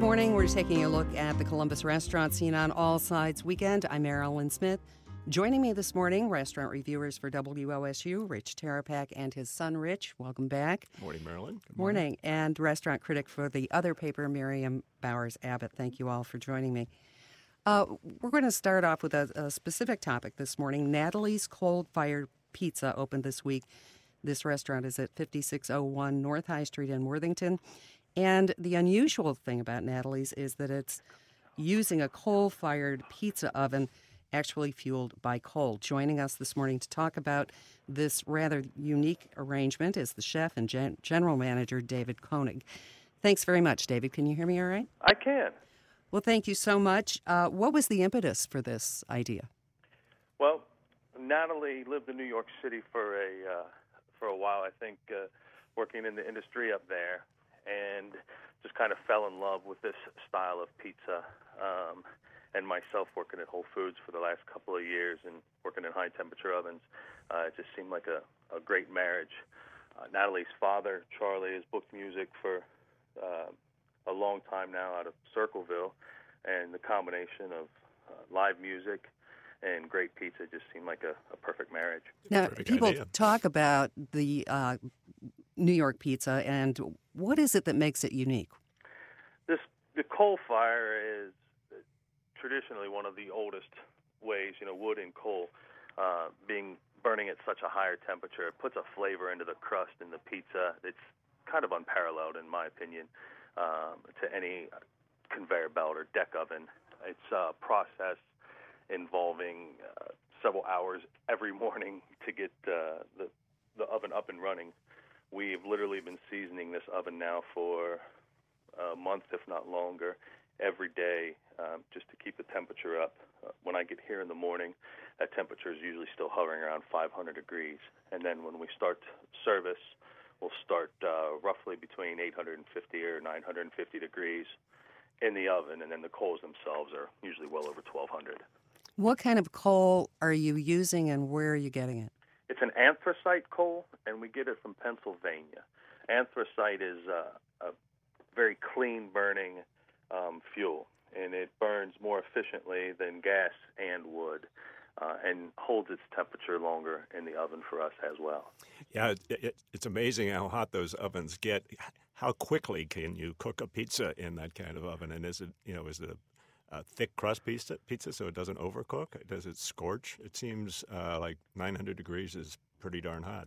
morning. We're taking a look at the Columbus restaurant scene on All Sides Weekend. I'm Marilyn Smith. Joining me this morning, restaurant reviewers for WOSU, Rich Terapak and his son, Rich. Welcome back. Morning, Marilyn. Good morning. And restaurant critic for the other paper, Miriam Bowers-Abbott. Thank you all for joining me. We're going to start off with a specific topic this morning. Natalie's Coal-Fired Pizza opened this week. This restaurant is at 5601 North High Street in Worthington. And the unusual thing about Natalie's is that it's using a coal-fired pizza oven actually fueled by coal. Joining us this morning to talk about this rather unique arrangement is the chef and general manager, David Koenig. Thanks very much, David. Can you hear me all right? I can. Well, thank you so much. What was the impetus for this idea? Well, Natalie lived in New York City for a while, I think, working in the industry up there, and just kind of fell in love with this style of pizza. And myself working at Whole Foods for the last couple of years and working in high-temperature ovens, it just seemed like a great marriage. Natalie's father, Charlie, has booked music for a long time now out of Circleville, and the combination of live music and great pizza just seemed like a perfect marriage. Now, Perfect people idea. talk about the New York pizza, and what is it that makes it unique? The coal fire is traditionally one of the oldest ways, wood and coal, burning at such a higher temperature. It puts a flavor into the crust and the pizza. It's kind of unparalleled, in my opinion, to any conveyor belt or deck oven. It's a process involving several hours every morning to get the oven up and running. We've literally been seasoning this oven now for a month, if not longer, every day, just to keep the temperature up. When I get here in the morning, that temperature is usually still hovering around 500 degrees. And then when we start service, we'll start roughly between 850 or 950 degrees in the oven, and then the coals themselves are usually well over 1,200. What kind of coal are you using, and where are you getting it? It's an anthracite coal, and we get it from Pennsylvania. Anthracite is a very clean-burning fuel, and it burns more efficiently than gas and wood, and holds its temperature longer in the oven for us as well. Yeah, it's amazing how hot those ovens get. How quickly can you cook a pizza in that kind of oven? And is it a thick crust pizza so it doesn't overcook? Does it scorch? It seems like 900 degrees is pretty darn hot.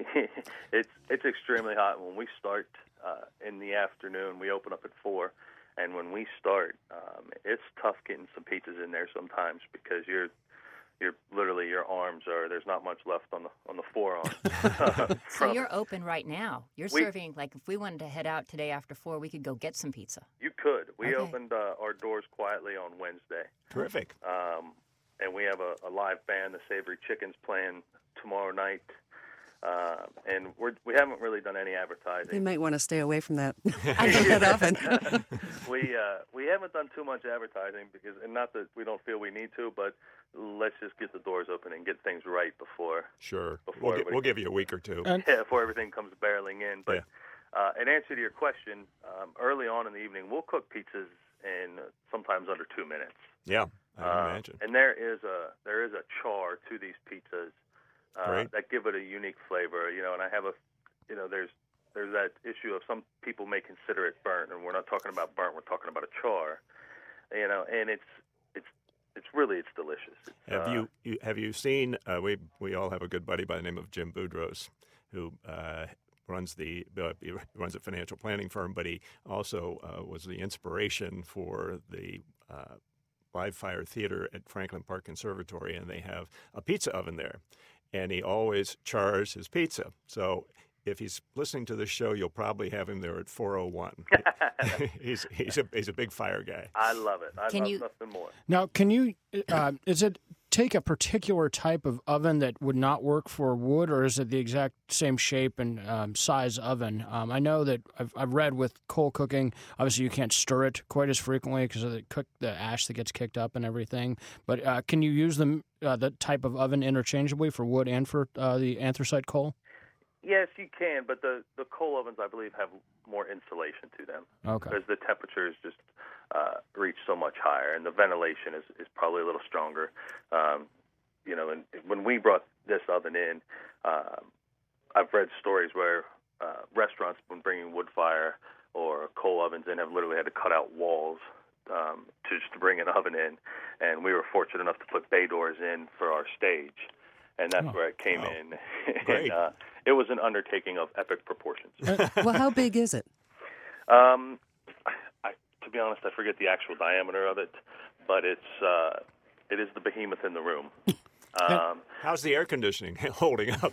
It's extremely hot. When we start in the afternoon, we open up at 4, and when we start, it's tough getting some pizzas in there sometimes because you're literally, your arms there's not much left on the forearm. So you're open right now. You're serving, like if we wanted to head out today after 4, we could go get some pizza. You could. We Okay. opened our doors quietly on Wednesday. Terrific. And we have a live band, the Savory Chickens, playing tomorrow night. And we haven't really done any advertising. You might want to stay away from that, that oven. We haven't done too much advertising and not that we don't feel we need to, but let's just get the doors open and get things right before. Sure. Before We'll give you a week or two. Before everything comes barreling in. But in answer to your question, early on in the evening, we'll cook pizzas in sometimes under 2 minutes. Yeah, I can imagine. And there is a char to these pizzas that give it a unique flavor. And I have there's that issue of some people may consider it burnt, and we're not talking about burnt. We're talking about a char. And it's delicious. Have you seen? We all have a good buddy by the name of Jim Boudros, who runs runs a financial planning firm, but he also was the inspiration for the Live Fire Theater at Franklin Park Conservatory, and they have a pizza oven there, and he always chars his pizza. So if he's listening to this show, you'll probably have him there at 4:01. He's a big fire guy. I love it. I love nothing more. Now, can you? Is it take a particular type of oven that would not work for wood, or is it the exact same shape and size oven? I know that I've read with coal cooking, obviously you can't stir it quite as frequently because of the ash that gets kicked up and everything. But can you use the type of oven interchangeably for wood and for the anthracite coal? Yes, you can, but the coal ovens, I believe, have more insulation to them. Okay. Because the temperatures just reach so much higher, and the ventilation is probably a little stronger. And when we brought this oven in, I've read stories where restaurants, when bringing wood fire or coal ovens in, have literally had to cut out walls to bring an oven in. And we were fortunate enough to put bay doors in for our stage, and that's where it came in. Great. And, it was an undertaking of epic proportions. Well, how big is it? To be honest, I forget the actual diameter of it, but it is the behemoth in the room. How's the air conditioning holding up?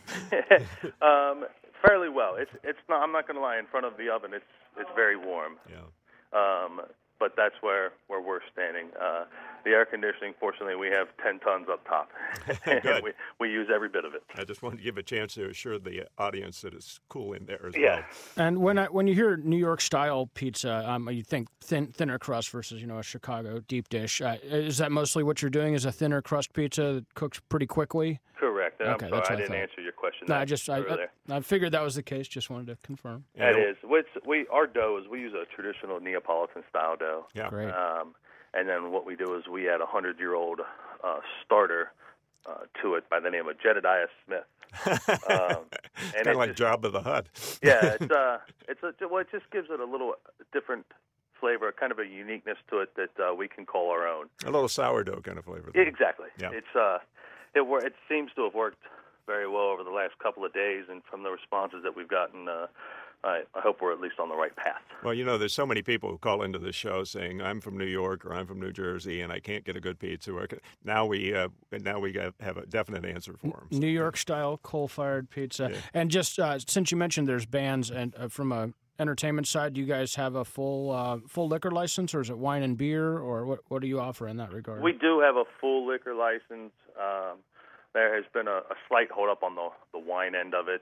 Fairly well. It's not. I'm not going to lie. In front of the oven, it's very warm. Yeah. But that's where we're standing. The air conditioning, fortunately, we have 10 tons up top. Good. we use every bit of it. I just wanted to give a chance to assure the audience that it's cool in there as Yeah. well. And when you hear New York style pizza, you think thinner crust versus a Chicago deep dish. Is that mostly what you're doing? Is a thinner crust pizza that cooks pretty quickly? Correct. And Okay, I'm that's sorry, what I I didn't thought. answer your question. No, I figured that was the case. Just wanted to confirm. Yeah, It is. Our dough is we use a traditional Neapolitan style dough. Yeah. Great. And then what we do is we add a 100-year-old starter to it by the name of Jedediah Smith. It's kind of like Jabba the Hutt. Yeah, it just gives it a little different flavor, kind of a uniqueness to it that we can call our own. A little sourdough kind of flavor. Exactly. Yeah. It seems to have worked very well over the last couple of days, and from the responses that we've gotten, I hope we're at least on the right path. Well, there's so many people who call into the show saying, I'm from New York or I'm from New Jersey and I can't get a good pizza. Now we have a definite answer for them. New York style coal-fired pizza. Yeah. And just since you mentioned there's bands, and from a entertainment side, do you guys have a full liquor license, or is it wine and beer, or what do you offer in that regard? We do have a full liquor license. There has been a slight hold-up on the wine end of it.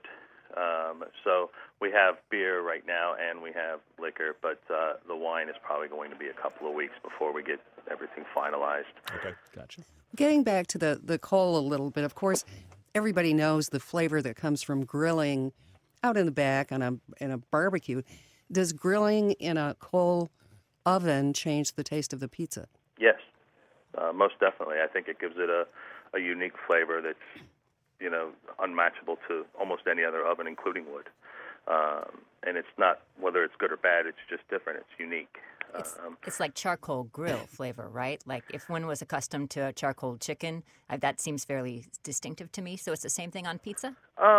So we have beer right now and we have liquor, but the wine is probably going to be a couple of weeks before we get everything finalized. Okay. Gotcha. Getting back to the coal a little bit, of course, everybody knows the flavor that comes from grilling out in the back in a barbecue. Does grilling in a coal oven change the taste of the pizza? Yes, most definitely. I think it gives it a unique flavor that's unmatchable to almost any other oven, including wood. And it's not whether it's good or bad; it's just different. It's unique. It's like charcoal grill flavor, right? Like if one was accustomed to a charcoal chicken, that seems fairly distinctive to me. So it's the same thing on pizza?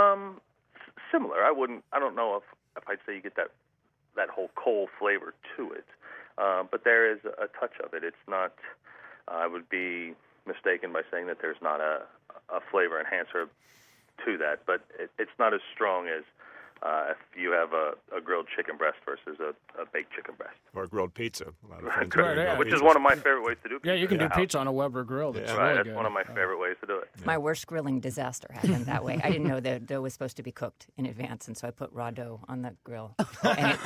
Similar. I don't know if I'd say you get that whole coal flavor to it, but there is a touch of it. It's not. I would be mistaken by saying that there's not a flavor enhancer to that, but it's not as strong as if you have a grilled chicken breast versus a baked chicken breast. Or grilled pizza. A lot of friends Right, do yeah. grilled Which pizza. is one of my favorite ways to do pizza. Yeah, you can do in-house. pizza on a Weber grill. That's Yeah. Right, really that's good. one of my favorite ways to do it. My worst grilling disaster happened that way. I didn't know the dough was supposed to be cooked in advance, and so I put raw dough on the grill. And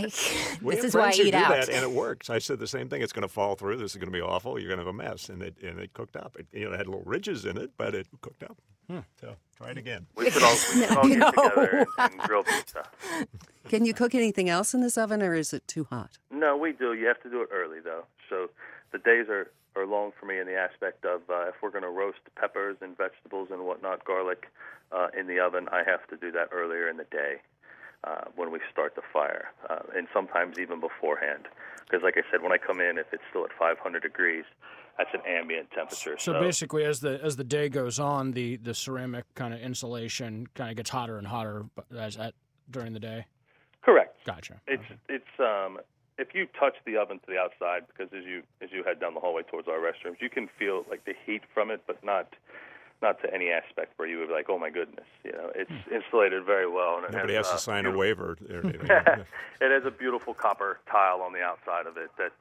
We this have is why I friends who eat do out. that, and it works. I said the same thing. It's going to fall through. This is going to be awful. You're going to have a mess, and it cooked up. It had little ridges in it, but it cooked up. So try it again. We should all get together and grill pizza. Can you cook anything else in this oven, or is it too hot? No, we do. You have to do it early, though. So the days are long for me in the aspect of if we're going to roast peppers and vegetables and whatnot, garlic in the oven, I have to do that earlier in the day when we start the fire, and sometimes even beforehand. Because like I said, when I come in, if it's still at 500 degrees, that's an ambient temperature. So basically, as the day goes on, the ceramic kind of insulation kind of gets hotter and hotter during the day. Correct. Gotcha. It's if you touch the oven to the outside, because as you head down the hallway towards our restrooms, you can feel like the heat from it, but not to any aspect where you would be like, oh my goodness, it's insulated very well. And Nobody has to sign a waiver. Or anything. It has a beautiful copper tile on the outside of it that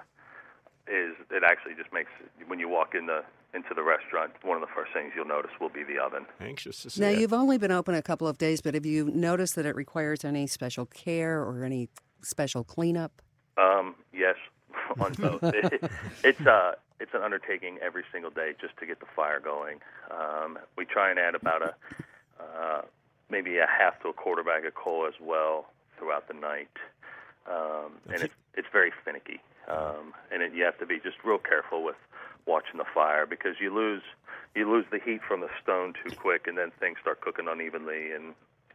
it actually just makes, when you walk into the restaurant, one of the first things you'll notice will be the oven. Anxious to see Now, it. you've only been open a couple of days, but have you noticed that it requires any special care or any special cleanup? Yes, on both. It's an undertaking every single day just to get the fire going. We try and add about maybe a half to a quarter bag of coal as well throughout the night. And it's very finicky. And you have to be just real careful with watching the fire, because you lose the heat from the stone too quick, and then things start cooking unevenly. And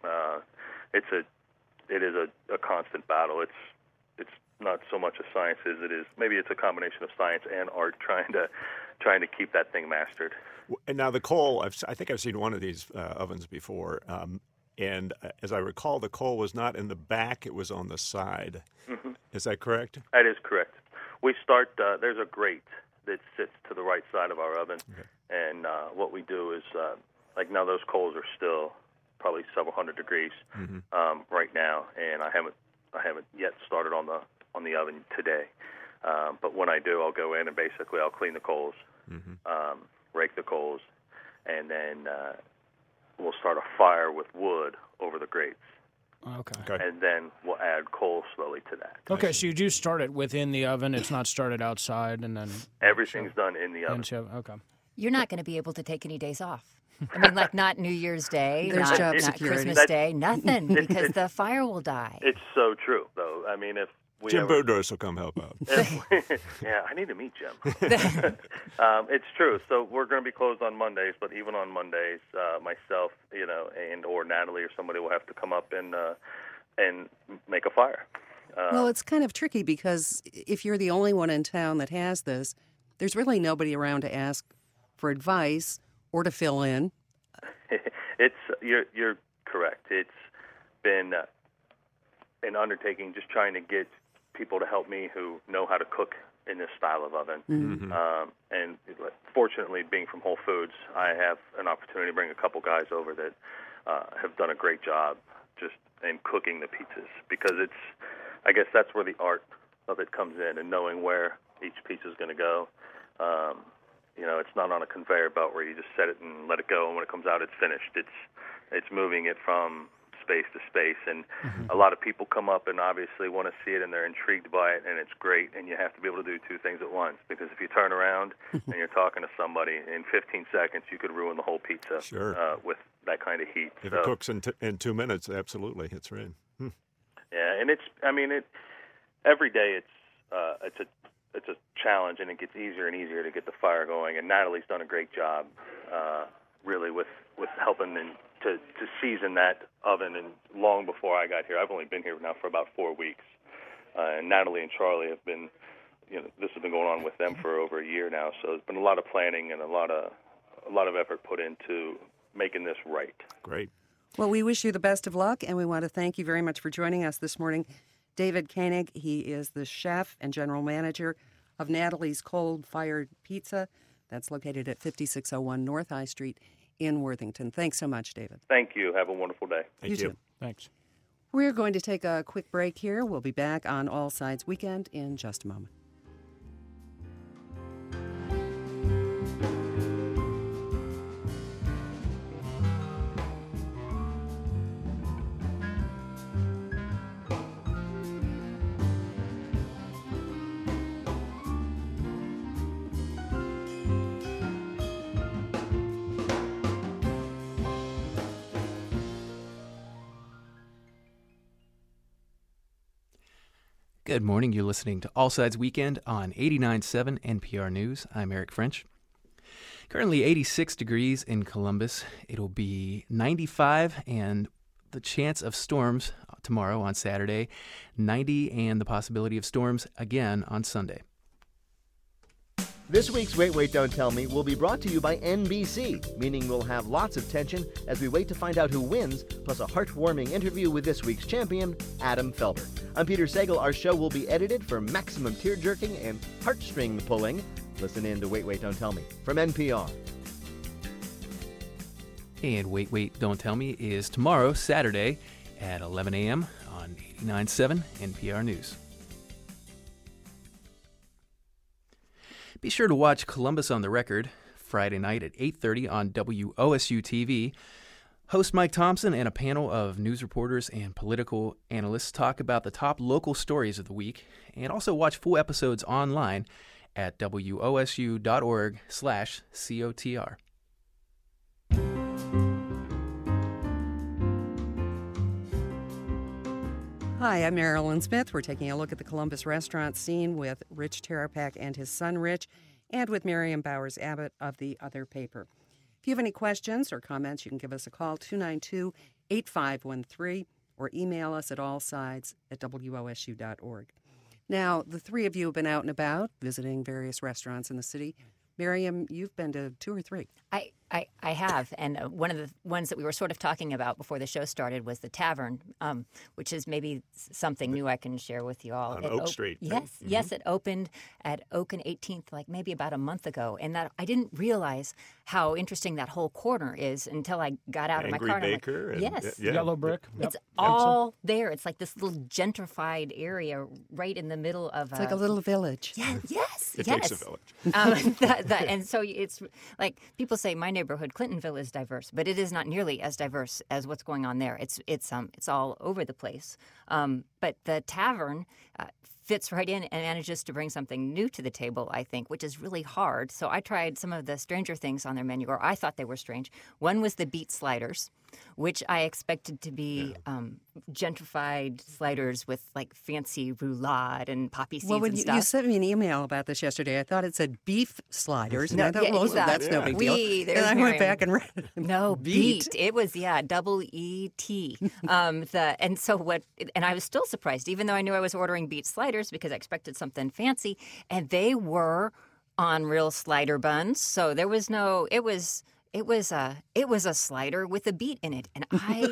it is a constant battle. It's not so much a science as it is. Maybe it's a combination of science and art trying to keep that thing mastered. And now the coal, I think I've seen one of these ovens before. And as I recall, the coal was not in the back; it was on the side. Mm-hmm. Is that correct? That is correct. We start. There's a grate that sits to the right side of our oven, okay. And what we do is, like now, those coals are still probably several hundred degrees right now, and I haven't yet started on the oven today. But when I do, I'll go in and basically I'll clean the coals, rake the coals, and then we'll start a fire with wood over the grates. Okay. And then we'll add coal slowly to that. Okay, so you do start it within the oven. It's not started outside, and then everything's done in the oven. Okay. You're not going to be able to take any days off. I mean, like not New Year's Day, There's not job security. Christmas Day, nothing, because the fire will die. It's so true, though. I mean, if Jim Boudreaux will come help out. Yeah, I need to meet Jim. It's true. So we're going to be closed on Mondays, but even on Mondays, myself, and or Natalie or somebody will have to come up and make a fire. Well, it's kind of tricky because if you're the only one in town that has this, there's really nobody around to ask for advice or to fill in. You're correct. It's been an undertaking just trying to get people to help me who know how to cook in this style of oven. Mm-hmm. And fortunately, being from Whole Foods, I have an opportunity to bring a couple guys over that have done a great job just in cooking the pizzas, because I guess that's where the art of it comes in, and knowing where each piece is going to go. It's not on a conveyor belt where you just set it and let it go, and when it comes out, it's finished. It's moving it from space to space, and a lot of people come up and obviously want to see it, and they're intrigued by it, and it's great, and you have to be able to do two things at once, because if you turn around and you're talking to somebody, in 15 seconds you could ruin the whole pizza. Sure. With that kind of heat. If it cooks in 2 minutes, absolutely, it's right. Yeah, and every day it's a challenge, and it gets easier and easier to get the fire going, and Natalie's done a great job really with helping to season that oven. And long before I got here, I've only been here now for about 4 weeks, and Natalie and Charlie have been, this has been going on with them for over a year now. So there's been a lot of planning and a lot of effort put into making this right. Great. Well, we wish you the best of luck, and we want to thank you very much for joining us this morning. David Koenig, he is the chef and general manager of Natalie's Coal-Fired Pizza. That's located at 5601 North High Street in Worthington. Thanks so much, David. Thank you. Have a wonderful day. Thank you. Too. Thanks. We're going to take a quick break here. We'll be back on All Sides Weekend in just a moment. Good morning. You're listening to All Sides Weekend on 89.7 NPR News. I'm Eric French. Currently 86 degrees in Columbus. It'll be 95 and the chance of storms tomorrow on Saturday, 90 and the possibility of storms again on Sunday. This week's Wait, Wait, Don't Tell Me will be brought to you by NBC, meaning we'll have lots of tension as we wait to find out who wins, plus a heartwarming interview with this week's champion, Adam Felber. I'm Peter Sagal. Our show will be edited for maximum tear-jerking and heartstring pulling. Listen in to Wait, Wait, Don't Tell Me from NPR. And Wait, Wait, Don't Tell Me is tomorrow, Saturday, at 11 a.m. on 89.7 NPR News. Be sure to watch Columbus on the Record Friday night at 8:30 on WOSU TV. Host Mike Thompson and a panel of news reporters and political analysts talk about the top local stories of the week, and also watch full episodes online at wosu.org/COTR. Hi, I'm Marilyn Smith. We're taking a look at the Columbus restaurant scene with Rich Terapak and his son Rich, and with Miriam Bowers Abbott of The Other Paper. If you have any questions or comments, you can give us a call, 292-8513, or email us at allsides@wosu.org. Now, the three of you have been out and about, visiting various restaurants in the city. Miriam, you've been to 2 or 3. I have, and one of the ones that we were sort of talking about before the show started was the Tavern, which is maybe something new I can share with you all. On Oak Street. Yes, yes, it opened at Oak and 18th, like maybe about a month ago, and that I didn't realize how interesting that whole corner is until I got out of my car. Angry Baker. And yes, Yellow Brick. it's all there. It's like this little gentrified area right in the middle of. It's like a little village. Yeah, yes, It yes. takes a village. And so it's like people say my neighborhood, Clintonville, is diverse, but it is not nearly as diverse as what's going on there. It's all over the place. But the Tavern fits right in and manages to bring something new to the table, I think, which is really hard. So I tried some of the stranger things on their menu, or I thought they were strange. One was the beet sliders, which I expected to be gentrified sliders with like fancy roulade and poppy seeds Well, when and you stuff. sent me an email about this yesterday, I thought it said beef sliders. No, and I thought, yeah, well, exactly. that's no big deal. There's And I went Miriam. back and read it. No, beet. It was double E-T. And I was still surprised, even though I knew I was ordering beet sliders because I expected something fancy, and they were on real slider buns. So there was no. It was a slider with a beet in it, and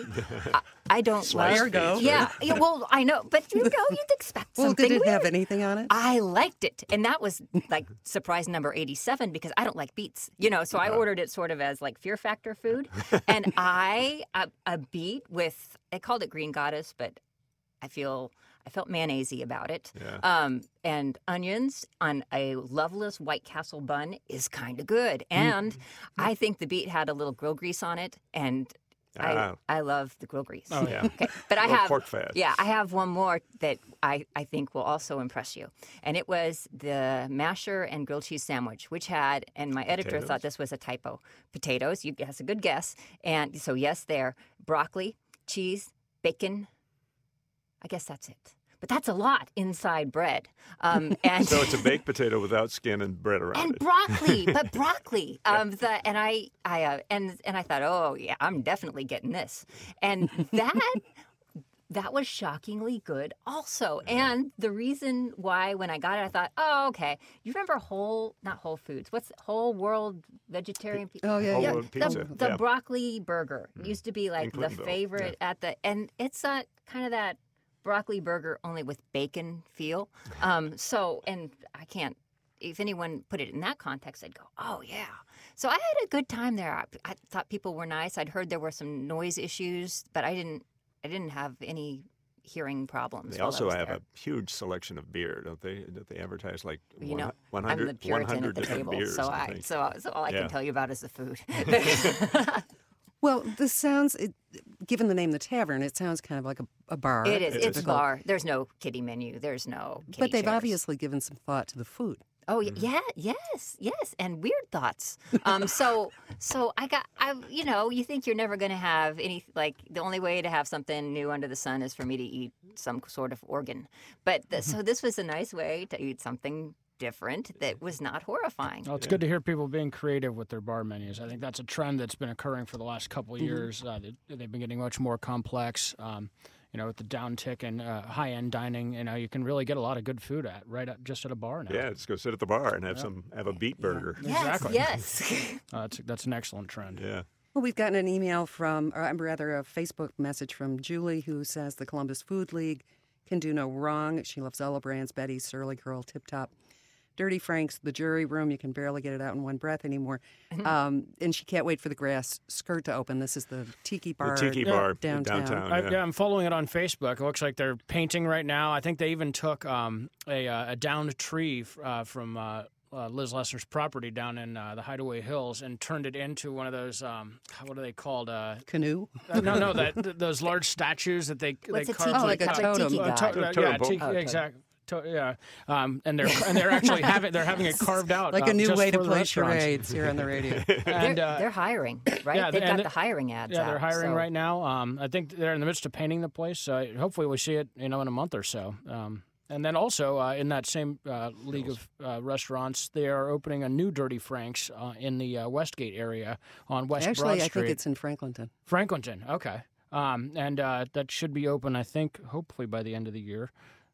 I don't Sliced like. beets, Yeah, well, I know, but you'd expect Well, something. did it have weird. anything on it? I liked it, and that was like surprise number 87 because I don't like beets, so I ordered it sort of as like fear factor food, and a beet with, I called it Green Goddess, but I felt mayonnaise-y about it. Yeah. And onions on a Loveless White Castle bun is kind of good, and I think the beet had a little grill grease on it, and I love the grill grease. Oh, Yeah. Okay, but I Or have pork fat. Yeah, I have one more that I think will also impress you, and it was the masher and grilled cheese sandwich, which had, and my editor Potatoes? thought this was a typo. Potatoes, that's a good guess, and so yes, there, broccoli, cheese, bacon. I guess that's it. But that's a lot inside bread, and So it's a baked potato without skin and bread around and it. broccoli, but broccoli. And I thought, oh yeah, I'm definitely getting this, and that was shockingly good also. And the reason why when I got it, I thought, oh okay, you remember not Whole Foods, what's Whole World Vegetarian? Oh, yeah, Whole yeah. World Pizza. The Yeah. broccoli burger used to be like In the Clintonville, favorite and it's kind of that broccoli burger only with bacon feel. And I can't, if anyone put it in that context, I'd go, oh yeah. So I had a good time there. I thought people were nice. I'd heard there were some noise issues, but I didn't have any hearing problems. They while I also was have there. a huge selection of beer, don't they? Don't they advertise like You know, 100, I'm the Puritan 100 at the different table, beers? so I think. so all I Yeah. can tell you about is the food. Well, this sounds, given the name The Tavern, it sounds kind of like a bar. It is. It It's is. bar. There's no kiddie menu. There's no kiddie But they've chairs. obviously given some thought to the food. Oh yeah, yes, and weird thoughts. So you think you're never going to have any, like the only way to have something new under the sun is for me to eat some sort of organ. But so this was a nice way to eat something different that was not horrifying. Well, it's good to hear people being creative with their bar menus. I think that's a trend that's been occurring for the last couple of years. They've been getting much more complex. With the downtick in high-end dining, you can really get a lot of good food just at a bar now. Yeah, just go sit at the bar and have a beet burger. Exactly. Yes. That's an excellent trend. Yeah. Well, we've gotten an email from, or rather a Facebook message from Julie, who says the Columbus Food League can do no wrong. She loves Ella Brands, Betty's, Surly Girl, Tip Top, Dirty Frank's, The Jury Room. You can barely get it out in one breath anymore. And she can't wait for the grass skirt to open. This is the Tiki Bar. The Tiki Bar downtown. downtown. I'm following it on Facebook. It looks like they're painting right now. I think they even took a downed tree from Liz Lesser's property down in the Hideaway Hills and turned it into one of those, what are they called? Canoe. Those large statues that they What's a carved. tiki? like a Like totem. tiki god. Totem pole. Exactly. And they're actually having it carved out like a new just way to for the play restaurants. charades here on the radio. And, they're hiring, right? yeah, They've and got the hiring ads Yeah, out, they're hiring so- right now. I think they're in the midst of painting the place. Hopefully, we see it, in a month or so. And then also in that same league of restaurants, they are opening a new Dirty Frank's in the Westgate area on West Broad Actually, I Street. think it's in Franklinton. Franklinton. Okay. And that should be open, I think, hopefully by the end of the year.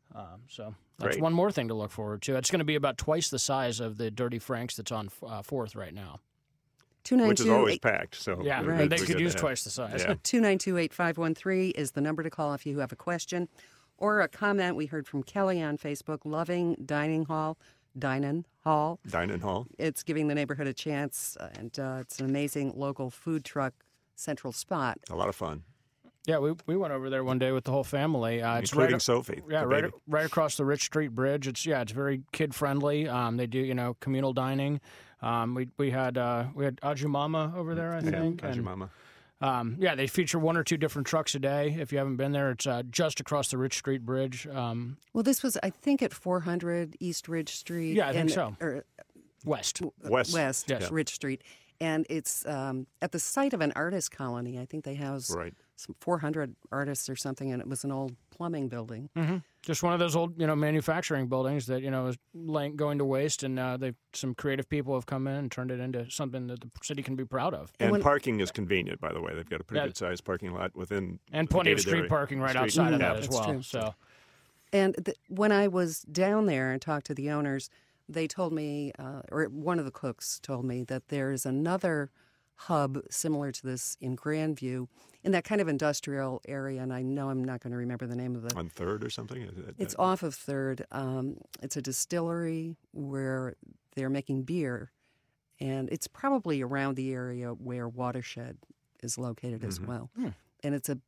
So that's Great. one more thing to look forward to. It's going to be about twice the size of the Dirty Frank's that's on 4th right now. Which is always packed. So Yeah, we're Right. good- they we're could good to use have. twice the size. Yeah. 292-8513 is the number to call if you have a question or a comment. We heard from Kelly on Facebook, loving Dining Hall. Dining Hall. It's giving the neighborhood a chance, and it's an amazing local food truck central spot. A lot of fun, Yeah, we went over there one day with the whole family. It's including right, Sophie. yeah, the right, baby. right across the Rich Street Bridge. It's very kid friendly. They do communal dining. We had Ajumama over there, I think. Yeah, and, Mama. they feature one or two different trucks a day. If you haven't been there, it's just across the Rich Street Bridge. Well, this was, I think, at 400 East Ridge Street. Yeah, I think so. Or West. West. West Yes. Ridge Street. And it's at the site of an artist colony. I think they house Right. some 400 artists or something, and it was an old plumbing building. Just one of those old, manufacturing buildings that, is going to waste, and some creative people have come in and turned it into something that the city can be proud of. And when- parking is convenient, by the way. They've got a pretty Yeah. good sized parking lot within And the plenty of gated street area. parking right Street- outside of yeah. that as That's well. true. So, And when I was down there and talked to the owners, they told me, or one of the cooks told me, that there's another hub similar to this in Grandview in that kind of industrial area. And I know I'm not going to remember the name of the. On 3rd or something? It's off of 3rd. It's a distillery where they're making beer, and it's probably around the area where Watershed is located as well. And it's a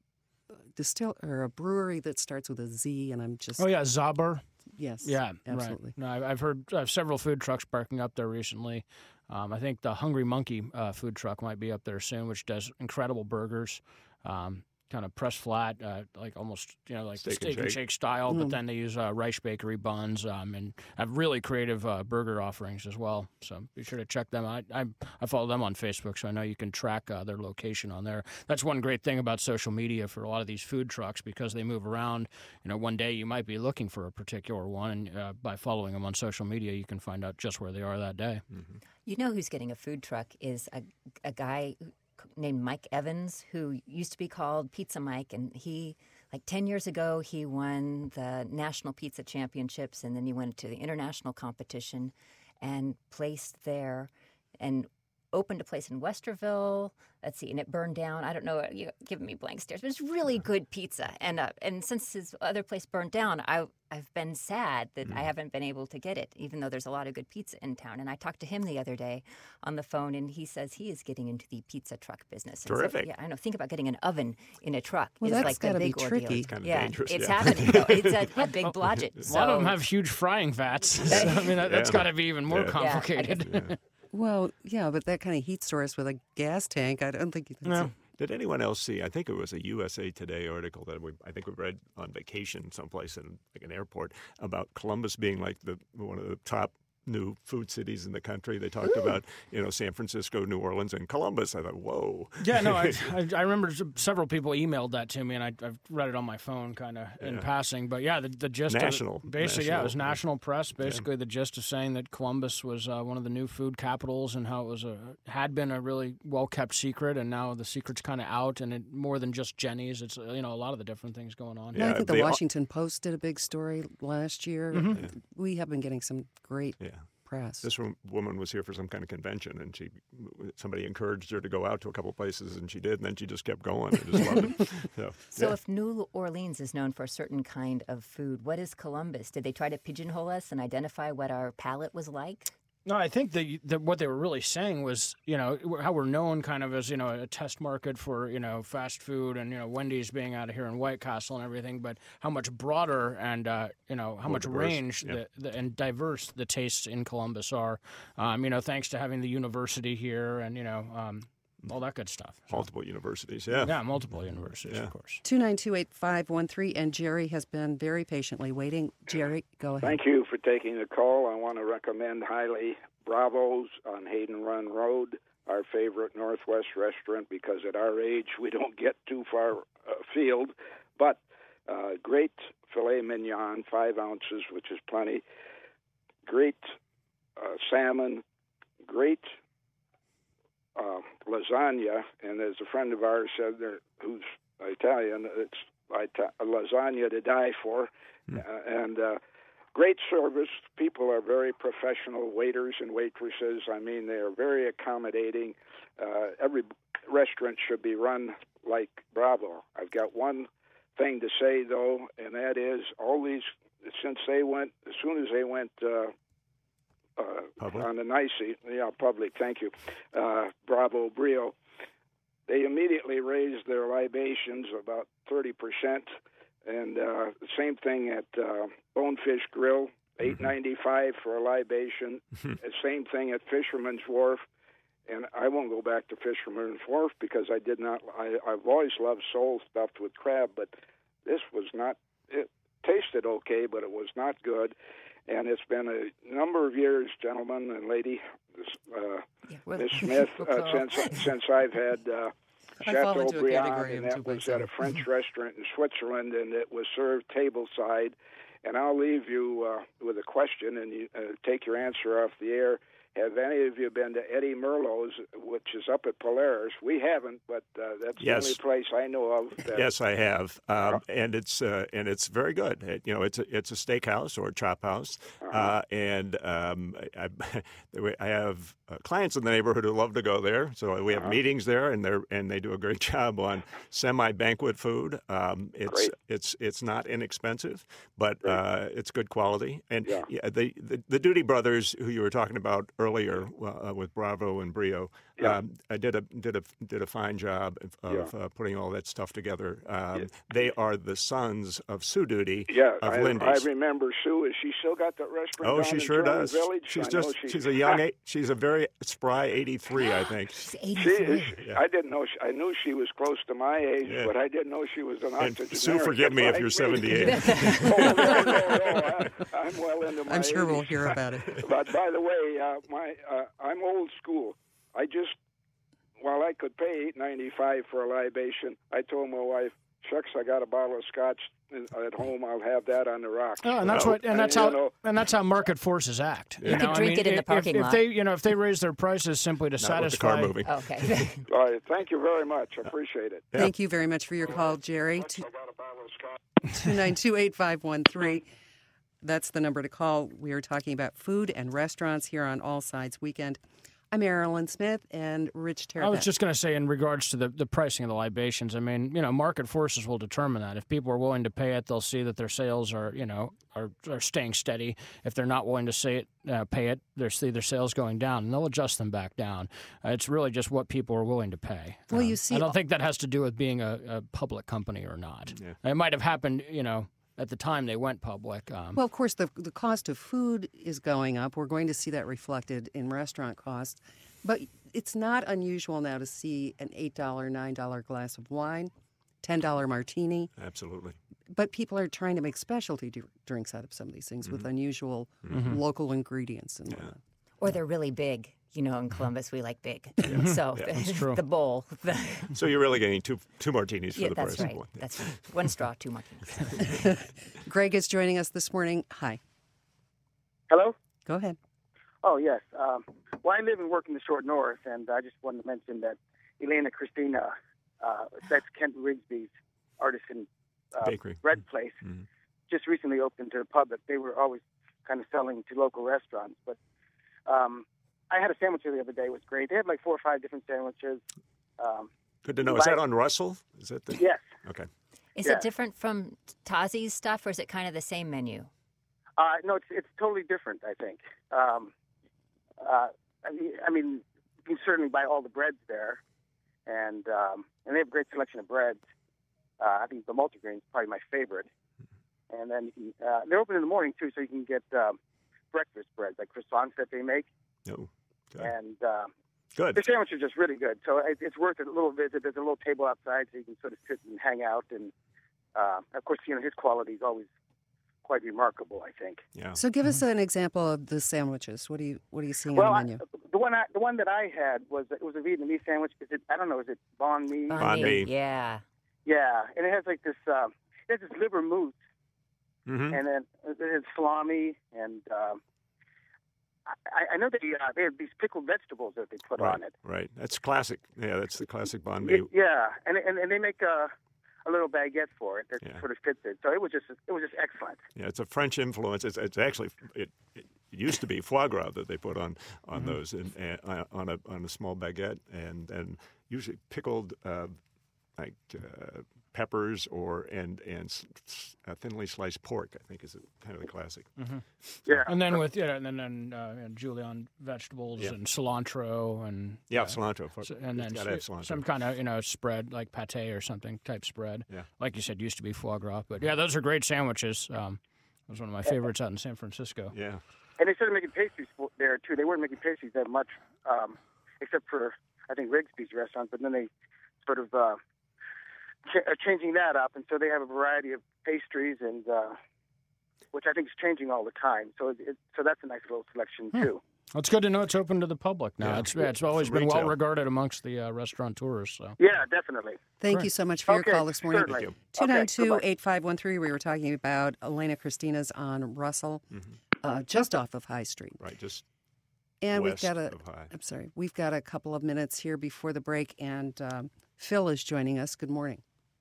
a brewery that starts with a Z, and I'm just Zaber. yes, Yeah, absolutely. Right. No, I've heard several food trucks parking up there recently. I think the Hungry Monkey food truck might be up there soon, which does incredible burgers, kind of pressed flat, like almost like Steak and steak and shake. shake style. But then they use Rice Bakery buns and have really creative burger offerings as well. So be sure to check them out. I follow them on Facebook, so I know you can track their location on there. That's one great thing about social media for a lot of these food trucks, because they move around. One day you might be looking for a particular one, and by following them on social media, you can find out just where they are that day. You know who's getting a food truck is a guy named Mike Evans, who used to be called Pizza Mike, and he, like 10 years ago, he won the National Pizza Championships, and then he went to the international competition and placed there and opened a place in Westerville. Let's see, and it burned down. I don't know, you're giving me blank stares, but it's really good pizza. And since his other place burned down, I've been sad that I haven't been able to get it, even though there's a lot of good pizza in town. And I talked to him the other day on the phone, and he says he is getting into the pizza truck business. And Terrific. So, yeah, I know. Think about getting an oven in a truck. Well, is that's like the gotta be big ordeal. tricky. It's kinda yeah, dangerous, it's yeah. happening. though. It's a big budget. A lot of them have huge frying vats. So, I mean, that's Yeah. got to be even more Yeah. complicated. Well, yeah, but that kind of heat source with a gas tank, I don't think that's Did anyone else see? I think it was a USA Today article that I think we read on vacation someplace in like an airport about Columbus being like one of the top new food cities in the country. They talked about San Francisco, New Orleans, and Columbus. I thought, whoa. Yeah, no, I remember several people emailed that to me, and I've read it on my phone kind of in passing. But yeah, the gist National. of it, basically, yeah, it was National, national press. Basically, the gist of saying that Columbus was one of the new food capitals, and how it was had been a really well-kept secret, and now the secret's kind of out, and it more than just Jenny's. It's a lot of the different things going on. I think the they- Washington Post did a big story last year. We have been getting some great press. This woman was here for some kind of convention, and somebody encouraged her to go out to a couple places, and she did, and then she just kept going. I just loved it. So if New Orleans is known for a certain kind of food, what is Columbus? Did they try to pigeonhole us and identify what our palate was like? No, I think that what they were really saying was, how we're known kind of as, a test market for, fast food and, Wendy's being out of here in White Castle and everything, but how much broader and, how much diverse, range yeah. and diverse the tastes in Columbus are, thanks to having the university here and, all that good stuff. Multiple universities, yeah. Yeah, multiple universities, of course. 2928513, and Jerry has been very patiently waiting. Jerry, go ahead. Thank you for taking the call. I want to recommend highly Bravo's on Hayden Run Road, our favorite Northwest restaurant, because at our age we don't get too far afield. But great filet mignon, 5 ounces, which is plenty. Great salmon, great lasagna, and as a friend of ours said, who's Italian, it's lasagna to die for, and great service. People are very professional, waiters and waitresses. I mean, they are very accommodating. Every restaurant should be run like Bravo. I've got one thing to say, though, and that is all these, since they went, as soon as they went on the NICE, public, thank you, Bravo Brio, they immediately raised their libations about 30%, and the same thing at Bonefish Grill, $8.95 for a libation. The same thing at Fisherman's Wharf, and I won't go back to Fisherman's Wharf because I've always loved sole stuffed with crab, but this was not. It tasted okay, but it was not good. And it's been a number of years, gentlemen and lady, Miss Smith, since I've had Chateaubriand, and that was at a French restaurant in Switzerland, and it was served tableside. And I'll leave you with a question, and you take your answer off the air. Have any of you been to Eddie Merlot's, which is up at Polaris? We haven't, but that's the only place I know of. Yes, I have, and it's very good. It's a steakhouse or a chop house, and I have clients in the neighborhood who love to go there. So we have meetings there, and they do a great job on semi-banquet food. It's not inexpensive, but it's good quality. And the Duty Brothers, who you were talking about earlier with Bravo and Brio, I did a fine job of putting all that stuff together. They are the sons of Sue Duty of Lindy's. I remember Sue. Has she still got that restaurant? Oh, she sure does. Village? She's a very spry 83, I think. She's 83. I didn't know. I knew she was close to my age, but I didn't know she was an octogenarian. Sue, forgive me if you're 78. I'm well into my I'm sure age. we'll hear about it. But by the way, I'm old school. While I could pay $8.95 for a libation, I told my wife, "Shucks, I got a bottle of scotch at home. I'll have that on the rocks." Oh, and that's how market forces act. You could drink it in the parking lot. If they raise their prices simply to satisfy. With the car moving. Okay. All right, thank you very much. I appreciate it. Yeah. Thank you very much for your call, Jerry. 2928513. That's the number to call. We are talking about food and restaurants here on All Sides Weekend. I'm Marilyn Smith and Rich Terabet. I was just going to say, in regards to the pricing of the libations, I mean, market forces will determine that. If people are willing to pay it, they'll see that their sales are staying steady. If they're not willing to pay it, they'll see their sales going down, and they'll adjust them back down. It's really just what people are willing to pay. Well, you see, I don't think that has to do with being a public company or not. Yeah. It might have happened, at the time they went public. Well, of course, the cost of food is going up. We're going to see that reflected in restaurant costs. But it's not unusual now to see an $8, $9 glass of wine, $10 martini. Absolutely. But people are trying to make specialty drinks out of some of these things with unusual local ingredients and whatnot. Or they're really big. In Columbus, we like big. So that's true. The bowl. So you're really getting two martinis for the that's price right. of one. That's right. One straw, 2 martinis. Greg is joining us this morning. Hi. Hello? Go ahead. Oh, yes. Well, I live and work in the Short North, and I just wanted to mention that Elena Christina, that's Kent Rigsby's artisan bakery bread place, just recently opened to the public. They were always kind of selling to local restaurants, but I had a sandwich the other day. It was great. They had like 4 or 5 different sandwiches. Good to know. Is that on Russell? Is that Yes. Okay. Is it different from Tazi's stuff, or is it kind of the same menu? No, it's totally different, I think. I mean, you can certainly buy all the breads there, and they have a great selection of breads. I think the multigrain is probably my favorite. And then you can, they're open in the morning, too, so you can get breakfast breads, like croissants that they make. Oh, okay. And Good. The sandwich is just really good. So it's worth it. A little visit. There's a little table outside, so you can sort of sit and hang out. And of course, his quality is always quite remarkable, I think. Yeah. So give us an example of the sandwiches. What are you seeing Well, on the menu? the one that I had was a Vietnamese sandwich. Is it banh mi? Banh mi. Yeah. Yeah, and it has like this. It has this liver mousse, Mm-hmm. and then it has salami, and I know they have these pickled vegetables that they put on it. Right. That's classic. Yeah, that's the classic banh mi. Yeah, and they make a little baguette for it that Yeah. sort of fits it. So it was just excellent. Yeah, it's a French influence. It's actually it used to be foie gras that they put on those and on a small baguette, and usually pickled peppers and thinly sliced pork. I think is kind of the classic. Mm-hmm. Yeah, And then julienne vegetables and cilantro and cilantro. and then gotta have cilantro. some kind of spread like pate or something type spread. Yeah. Like you said, used to be foie gras, but yeah, those are great sandwiches. It was one of my favorites out in San Francisco. Yeah. and they started making pastries there too. They weren't making pastries that much, except for I think Rigsby's restaurant. But then they sort of are changing that up, and so they have a variety of pastries, and which I think is changing all the time. So so that's a nice little selection too. Well, it's good to know it's open to the public now. Yeah. It's always From been well retail. regarded amongst the restaurateurs. So. Yeah, definitely. Thank you so much for your call this morning. Certainly. Thank you. 292-8513. We were talking about Elena Christina's on Russell, just off of High Street. Right. Just And west we've got of High. I'm sorry. We've got a couple of minutes here before the break, and Phil is joining us. Good morning.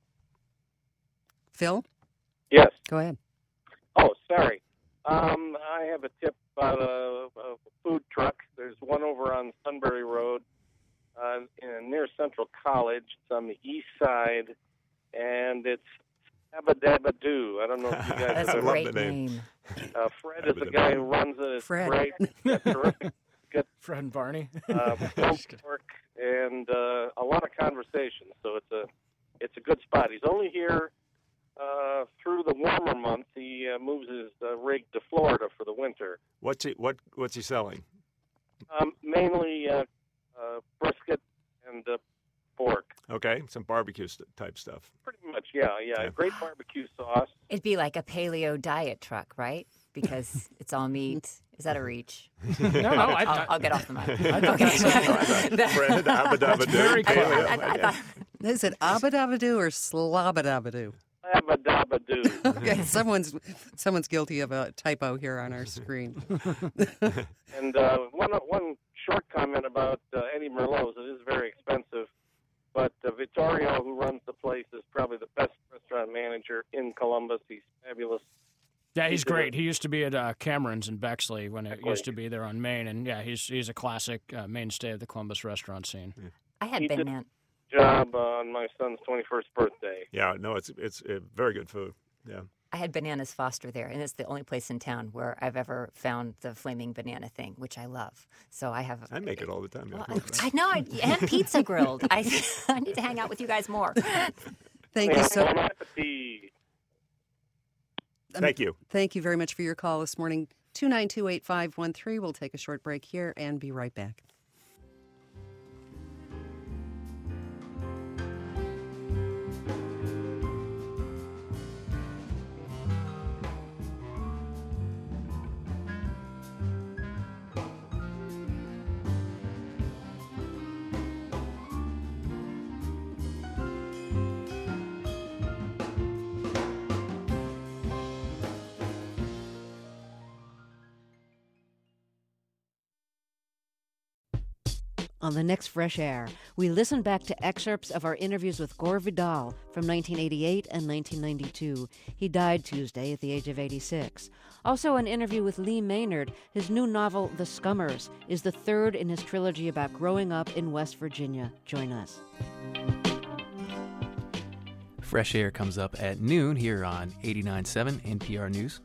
Phil, Yes. go ahead. Oh, sorry. I have a tip about a food truck. There's one over on Sunbury Road near Central College. It's on the east side, and it's Abadabadoo. I don't know if you guys That's have a ever... great name. Fred is the guy who runs it. It's Fred. great. It's terrific. Fred and Barney. Pulled pork and a lot of conversation. So it's a good spot. He's only here through the warmer months. He moves his rig to Florida for the winter. What's he selling? Mainly brisket and pork. Okay, some barbecue type stuff. Pretty much, yeah. Great barbecue sauce. It'd be like a paleo diet truck, right? Because it's all meat. Is that a reach? No, I'll get off the mic. Fred Abadabadoo. very clever. Yeah. Is it Abadabadoo or Slabadabadoo? Abadabadoo. Okay, someone's guilty of a typo here on our screen. And one short comment about Eddie Merlot's. It is very expensive, but Vittorio, who runs the place, is probably the best restaurant manager in Columbus. He's fabulous. Yeah, he's great. He used to be at Cameron's in Bexley when it used to be there on Main, and yeah, he's a classic mainstay of the Columbus restaurant scene. I had He did- banana. Job on my son's 21st birthday. Yeah, no, it's very good food. Yeah. I had Bananas Foster there, and it's the only place in town where I've ever found the flaming banana thing, which I love. So I have. I make it all the time. Well, I know, and pizza grilled. I need to hang out with you guys more. Thank you so. Bon appetit. Thank you. Thank you very much for your call this morning. 292-8513. We'll take a short break here and be right back. On the next Fresh Air, we listen back to excerpts of our interviews with Gore Vidal from 1988 and 1992. He died Tuesday at the age of 86. Also, an interview with Lee Maynard. His new novel, The Scummers, is the third in his trilogy about growing up in West Virginia. Join us. Fresh Air comes up at noon here on 89.7 NPR News.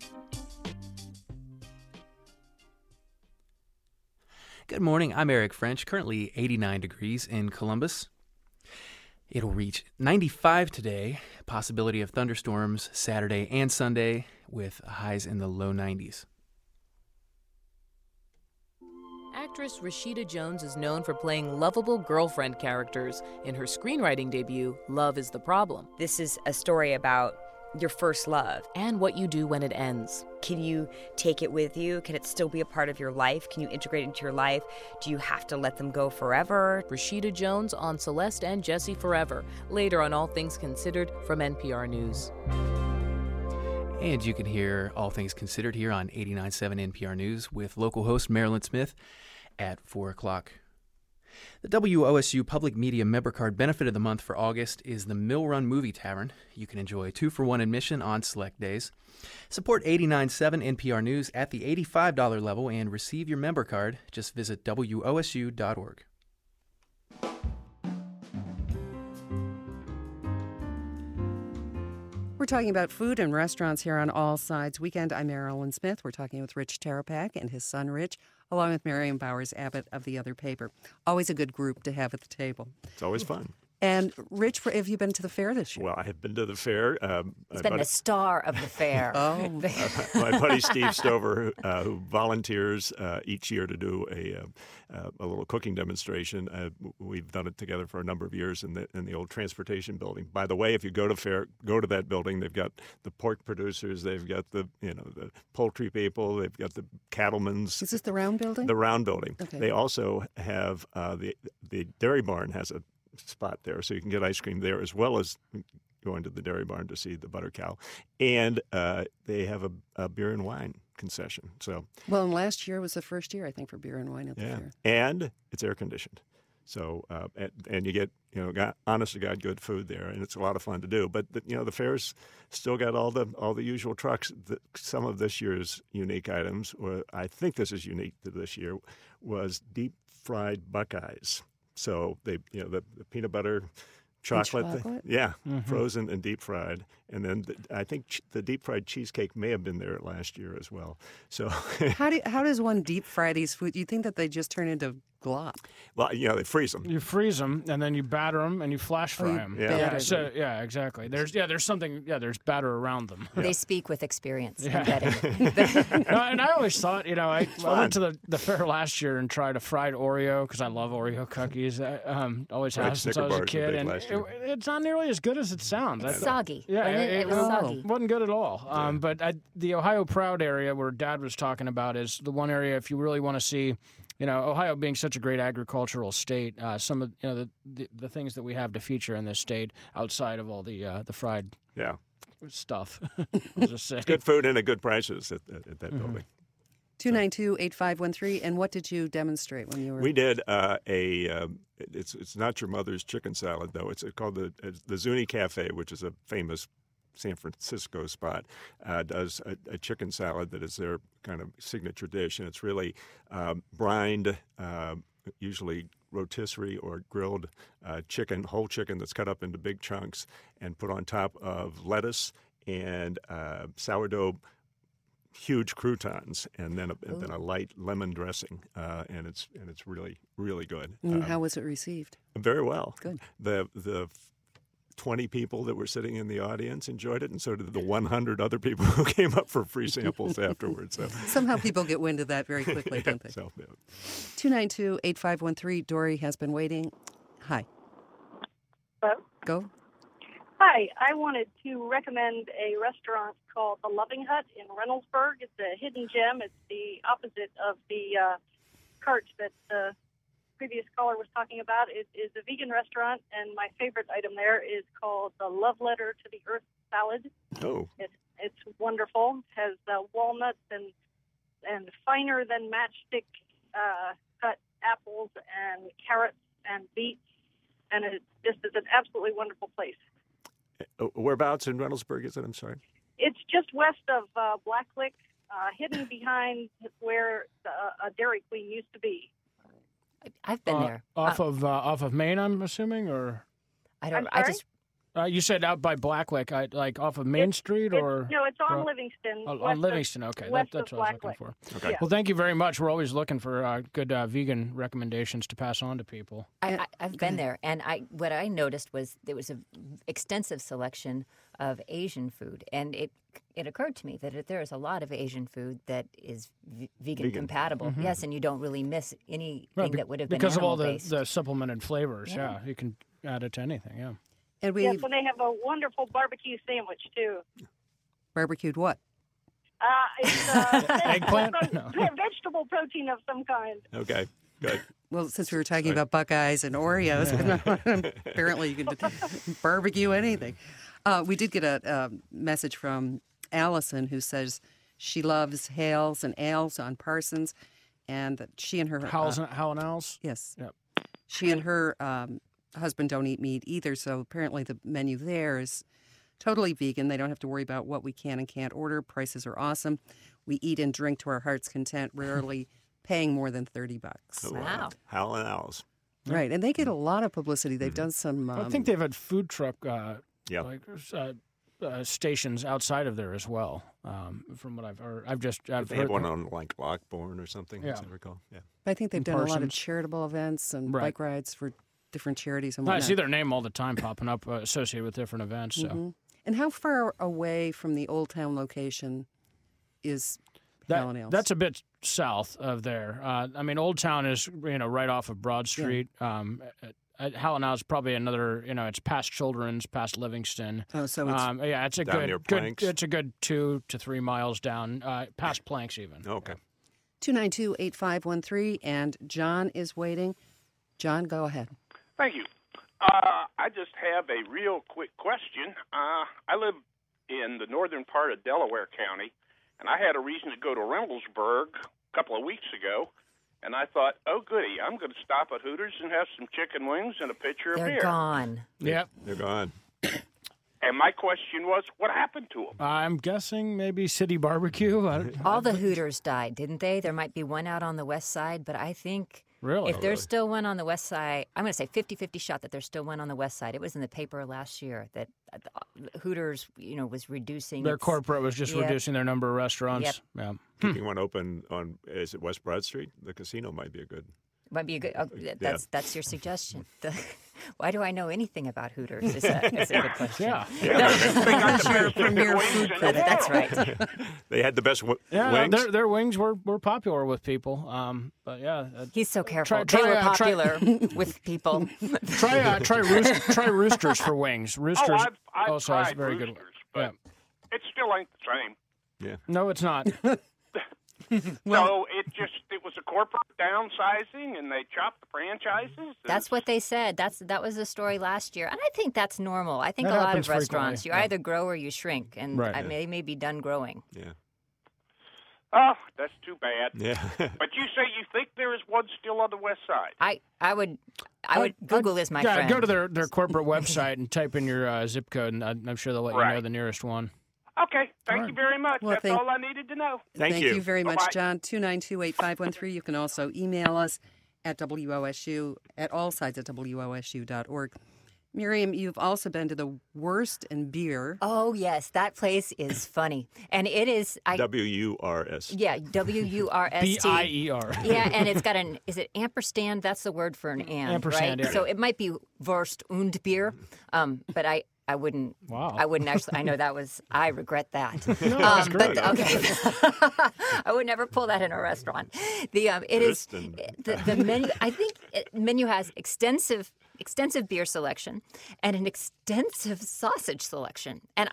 Good morning, I'm Eric French, currently 89 degrees in Columbus. It'll reach 95 today, possibility of thunderstorms Saturday and Sunday with highs in the low 90s. Actress Rashida Jones is known for playing lovable girlfriend characters. In her screenwriting debut, Love is the Problem. This is a story about your first love. And what you do when it ends. Can you take it with you? Can it still be a part of your life? Can you integrate it into your life? Do you have to let them go forever? Rashida Jones on Celeste and Jesse Forever. Later on All Things Considered from NPR News. And you can hear All Things Considered here on 89.7 NPR News with local host Marilyn Smith at 4 o'clock. The WOSU Public Media Member Card Benefit of the Month for August is the Mill Run Movie Tavern. You can enjoy 2-for-1 admission on select days. Support 89.7 NPR News at the $85 level and receive your member card. Just visit WOSU.org. We're talking about food and restaurants here on All Sides Weekend. I'm Marilyn Smith. We're talking with Rich Terapak and his son Rich, along with Miriam Bowers Abbott of the other paper. Always a good group to have at the table. It's always fun. And Rich, have you been to the fair this year? Well, I have been to the fair. He's been the star of the fair. My buddy Steve Stover, who volunteers each year to do a little cooking demonstration. We've done it together for a number of years in the old transportation building. By the way, if you go to that building. They've got the pork producers. They've got the poultry people. They've got the cattlemen's. Is this the round building? The round building. Okay. They also have the Dairy Barn has a spot there, so you can get ice cream there as well as going to the Dairy Barn to see the butter cow. And they have a beer and wine concession. So well, and last year was the first year, I think, for beer and wine at the fair. And it's air conditioned. So and you get honest to God good food there, and it's a lot of fun to do. But the fair's still got all the usual trucks. Some of this year's unique items, or I think this is unique to this year, was deep fried Buckeyes. So they, the peanut butter chocolate, frozen and deep fried, and then I think the deep fried cheesecake may have been there last year as well. So how does one deep fry these food? You think that they just turn into glop? Well, they freeze them. You freeze them, and then you batter them, and you flash fry them. Yeah, Exactly. There's batter around them. They speak with experience. Yeah. And I always thought, I went to the fair last year and tried a fried Oreo because I love Oreo cookies. Always have since I was a kid, and it's not nearly as good as it sounds. It's soggy. Yeah, it was soggy. Wasn't good at all. But the Ohio Proud area where Dad was talking about is the one area if you really want to see. Ohio being such a great agricultural state, some of the things that we have to feature in this state outside of all the fried stuff. I'll just say. Good food and at good prices at that building. 292-8513. And what did you demonstrate when you were? We did it's not your mother's chicken salad though. It's called the Zuni Cafe, which is a famous San Francisco spot, does a chicken salad that is their kind of signature dish, and it's really brined, usually rotisserie or grilled chicken, whole chicken that's cut up into big chunks and put on top of lettuce and sourdough, huge croutons, and then a light lemon dressing, and it's really really good. How was it received? Very well. Good. The 20 people that were sitting in the audience enjoyed it, and so did the 100 other people who came up for free samples afterwards. So. Somehow people get wind of that very quickly, don't they? 292-8513. Dory has been waiting. Hi. Hello? Go. Hi. I wanted to recommend a restaurant called The Loving Hut in Reynoldsburg. It's a hidden gem. It's the opposite of the cart that the previous caller was talking about. It is a vegan restaurant, and my favorite item there is called the Love Letter to the Earth salad. Oh. It's wonderful. It has walnuts and finer than matchstick cut apples and carrots and beets, and it just is an absolutely wonderful place. Whereabouts in Reynoldsburg is it? I'm sorry. It's just west of Blacklick, hidden behind where a Dairy Queen used to be. I've been there. Off of Main, I'm assuming, or I don't. I'm I just. You said out by Blacklick, like off of Main Street, or no? It's on Livingston. On Livingston, okay. That's what I was looking for. Okay. Yeah. Well, thank you very much. We're always looking for good vegan recommendations to pass on to people. I've been there, and what I noticed was there was an extensive selection of Asian food, and it occurred to me that there is a lot of Asian food that is vegan compatible. Mm-hmm. Yes, and you don't really miss anything that would have been because of all animal-based. the supplemented flavors. Yeah, you can add it to anything. Yeah. And Yes, and they have a wonderful barbecue sandwich too. barbecued what? It's Eggplant? No. vegetable protein of some kind. Okay, good. Well, since we were talking about Buckeyes and Oreos, apparently you can barbecue anything. We did get a message from Allison who says she loves Hales and Ales on Parsons, and that she and her Hal and Ales? Yes. Yep. She and her husband don't eat meat either, so apparently the menu there is totally vegan. They don't have to worry about what we can and can't order. Prices are awesome. We eat and drink to our heart's content, rarely paying more than $30. Oh, wow. Hal and Owls. Right, and they get a lot of publicity. They've done some. I think they've had food truck stations outside of there as well. From what I've heard, They had one on like Lockbourne or something. As I recall. Yeah. I think they've done a lot of Parsons. charitable events and Right. bike rides for different charities and I whatnot. see their name all the time popping up associated with different events. So. Mhm. And how far away from the Old Town location is Hal and Ales? That's a bit south of there. I mean, Old Town is right off of Broad Street. Hal and Ales is probably another. It's past Children's, past Livingston. Oh, so it's it's a down near good. Planks? It's a good 2 to 3 miles down, past Planks even. Okay. 292-8513, and John is waiting. John, go ahead. Thank you. I just have a real quick question. I live in the northern part of Delaware County, and I had a reason to go to Reynoldsburg a couple of weeks ago, and I thought, oh, goody, I'm going to stop at Hooters and have some chicken wings and a pitcher of beer. They're gone. Yep. They're gone. And my question was, what happened to them? I'm guessing maybe City Barbecue. All the Hooters died, didn't they? There might be one out on the west side, but I think Really? if there's still one on the west side, I'm going to say 50-50 shot that there's still one on the west side. It was in the paper last year that Hooters, was reducing Their its- corporate was just Yep. reducing their number of restaurants. Yep. Yeah. Keeping one open on, is it West Broad Street? The casino might be a good. Might be a good. That's your suggestion. Why do I know anything about Hooters? Is a good question. Yeah. That's your premier food critic. That's right. They had the best Yeah, wings. their wings were popular with people. But yeah, He's so careful. Try- they were try- popular with people. try Roosters for wings. Roosters I've also has tried very good. Roosters, but it still ain't the same. Yeah. No, it's not. So it was a corporate downsizing, and they chopped the franchises. That's what they said. That was the story last year, and I think that's normal. I think That a lot happens of restaurants, frequently. you either grow or you shrink, and Right. they may be done growing. Yeah. Oh, that's too bad. Yeah. But you say you think there is one still on the west side. I would Google is my friend. Go to their corporate website and type in your zip code, and I'm sure they'll let you know the nearest one. Okay, thank you very much. Well, That's all I needed to know. Thank you very much, Bye-bye. John. 292-8513. You can also email us at WOSU, at allsides@WOSU.org. Miriam, you've also been to the Wurst and Beer. Oh yes, that place is funny, and it is. WURS. Yeah, WURST. BIER. Yeah, and it's got is it ampersand? That's the word for an Ampersand, right? yeah. So it might be Wurst und Bier, but I wouldn't. Wow. I wouldn't actually. I know that was. I regret that. No, that's great. But okay, I would never pull that in a restaurant. It is the menu. I think menu has extensive beer selection and an extensive sausage selection. And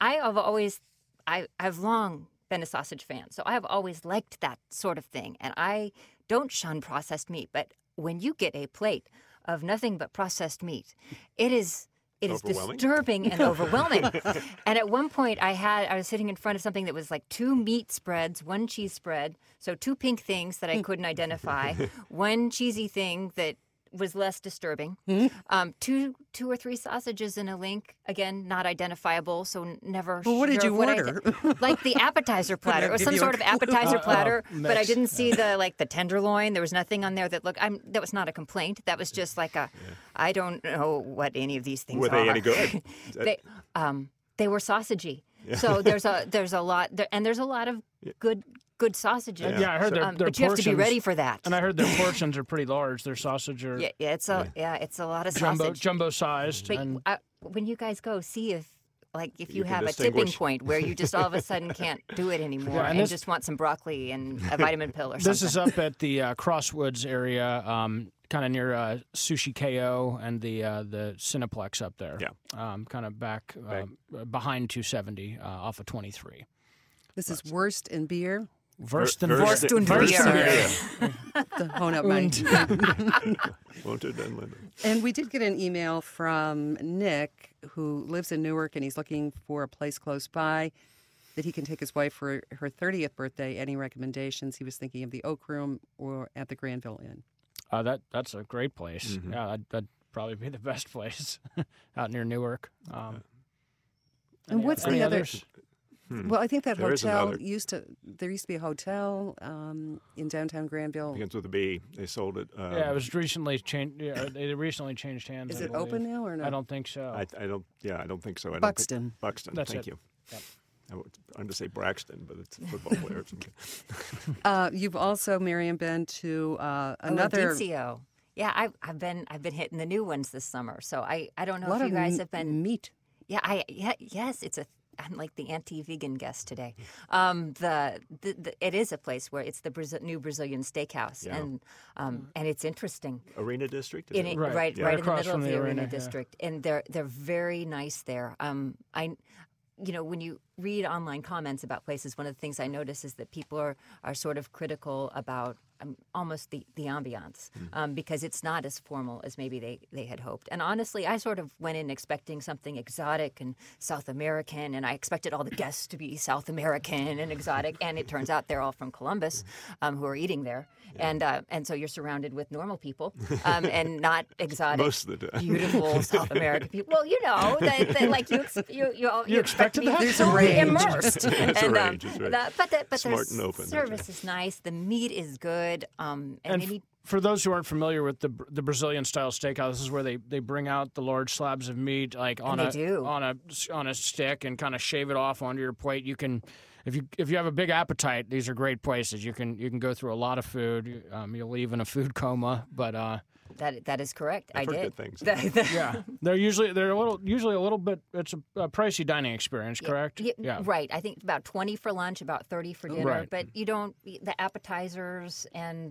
I've long been a sausage fan, so I have always liked that sort of thing. And I don't shun processed meat, but when you get a plate of nothing but processed meat, it is disturbing and overwhelming. And at one point, I was sitting in front of something that was like 2 meat spreads, 1 cheese spread, so 2 pink things that I couldn't identify, 1 cheesy thing that was less disturbing, 2 or 3 sausages in a link, again not identifiable, so never. Well, what did sure you what order? Like the appetizer platter. It was give some you sort a of appetizer platter, but I mix. didn't see the tenderloin. There was nothing on there that looked. That was not a complaint. That was just like a. I don't know what any of these things Were are. they any good? They were sausagey. So there's a lot there, and there's a lot of good sausages. Yeah, I heard their but you have to be portions- ready for that. And I heard their portions are pretty large. Their sausage are it's a lot of jumbo sausage. jumbo sized. But when you guys go, see if like if You you can have a tipping distinguish. point where you just all of a sudden can't do it anymore Yeah, and and this- just want some broccoli and a vitamin pill or something. This is up at the Crosswoods area, kind of near Sushi KO and the Cineplex up there. Yeah. Kind of back behind 270 off of 23. This is Worst in Beer. Worst in Worst in Worst in Beer. Beer. The hone up my. Wanted and Linda. And we did get an email from Nick, who lives in Newark, and he's looking for a place close by that he can take his wife for her 30th birthday. Any recommendations? He was thinking of the Oak Room or at the Granville Inn. That's a great place. Mm-hmm. Yeah, that'd probably be the best place out near Newark. And what's the any other? others? Well, I think that There is hotel another. there used to be a hotel in downtown Granville. Begins with a B. They sold it. Yeah, it was recently changed. Yeah, they recently changed hands. Is I it believe. open now or no? I don't think so. I don't. Yeah, I don't think so. I don't Buxton. Think, Buxton. That's Thank it. you. Yep. I wanted to say Braxton, but it's a football player. You've also, Miriam, been to another. Edizio. Yeah, I've been hitting the new ones this summer. So I don't know A lot if you of guys have been meat. Yeah, yes, I'm like the anti-vegan guest today. It is a place where it's the new Brazilian steakhouse, Yeah. and it's interesting. Arena District. Is In it? it, Right. right Yeah. in the Across middle from of the the arena arena, yeah. district, and they're very nice there. When you read online comments about places, one of the things I notice is that people are sort of critical about almost the ambiance because it's not as formal as maybe they had hoped. And honestly, I sort of went in expecting something exotic and South American, and I expected all the guests to be South American and exotic, and it turns out they're all from Columbus who are eating there. Yeah. And so you're surrounded with normal people and not exotic, Most of the time. beautiful South American people. Well, they like you expect to be that? There's a fully range. immersed. There's a And, range, that's right. But Smart their and open, that's service is nice. The meat is good. And And maybe for those who aren't familiar with the Brazilian style steakhouse, this is where they bring out the large slabs of meat like on And they do. on a stick and kind of shave it off onto your plate. You can. If you have a big appetite, these are great places. You can go through a lot of food. You'll leave in a food coma, but that is correct. I've I heard did. good things. yeah, they're usually a little bit. It's a pricey dining experience, correct? Yeah, right. I think about 20 for lunch, about 30 for dinner. Right. But you don't the appetizers and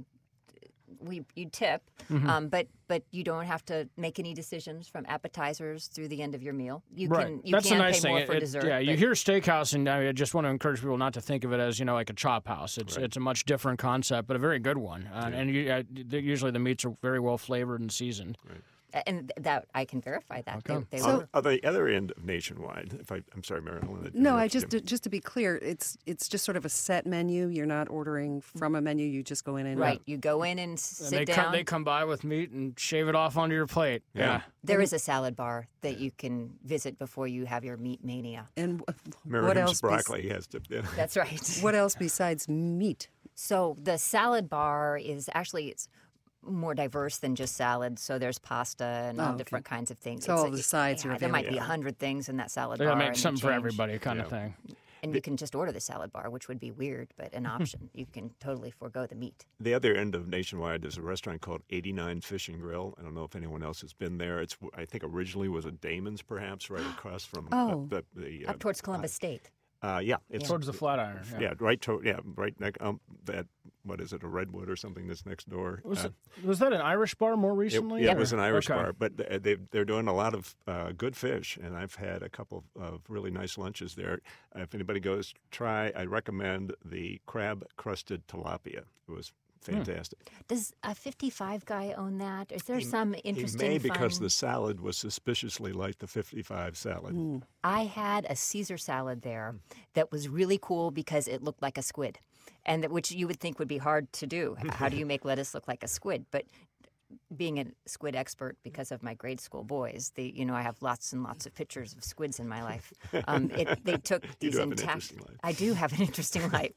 you tip, Mm-hmm. but you don't have to make any decisions from appetizers through the end of your meal. You Right. can That's can the nice pay thing. more for dessert. Yeah, you but- hear steakhouse, and I just want to encourage people not to think of it as like a chop house. It's a much different concept, but a very good one. And usually the meats are very well flavored and seasoned. Right. and that I can verify that. Okay. They So- were. On the other end of Nationwide, I'm sorry, Mary. No, just to be clear, it's just sort of a set menu. You're not ordering from a menu. You just go in and Right, you go in and And sit down. they come by with meat and shave it off onto your plate. Yeah. There is a salad bar that you can visit before you have your meat mania. And what Miriam's else? broccoli has to. Yeah. That's right. What else besides meat? So the salad bar is actually it's more diverse than just salad. So there's pasta and all okay. different kinds of things. So all the sides are There might be available. 100 things in that salad They bar. gotta make and they something for change. everybody, kind of thing. And you can just order the salad bar, which would be weird, but an option. You can totally forego the meat. The other end of Nationwide is a restaurant called 89 Fish and Grill. I don't know if anyone else has been there. It's I think originally was a Damon's, perhaps, right across from the Up towards Columbus State. Yeah, it's Towards the Flatiron. Yeah. right next. That what is it? A Redwood or something that's next door. Was that an Irish bar more recently? It was an Irish Okay. bar, but they're doing a lot of good fish, and I've had a couple of really nice lunches there. If anybody goes, I recommend the crab-crusted tilapia. It was fantastic. Does a 55 guy own that? Is there some interesting He may because fun- the salad was suspiciously like the 55 salad. I had a Caesar salad there that was really cool because it looked like a squid, and which you would think would be hard to do. How do you make lettuce look like a squid? But being a squid expert because of my grade school boys, I have lots and lots of pictures of squids in my life. They took You these do have an intact. interesting life. I do have an interesting life.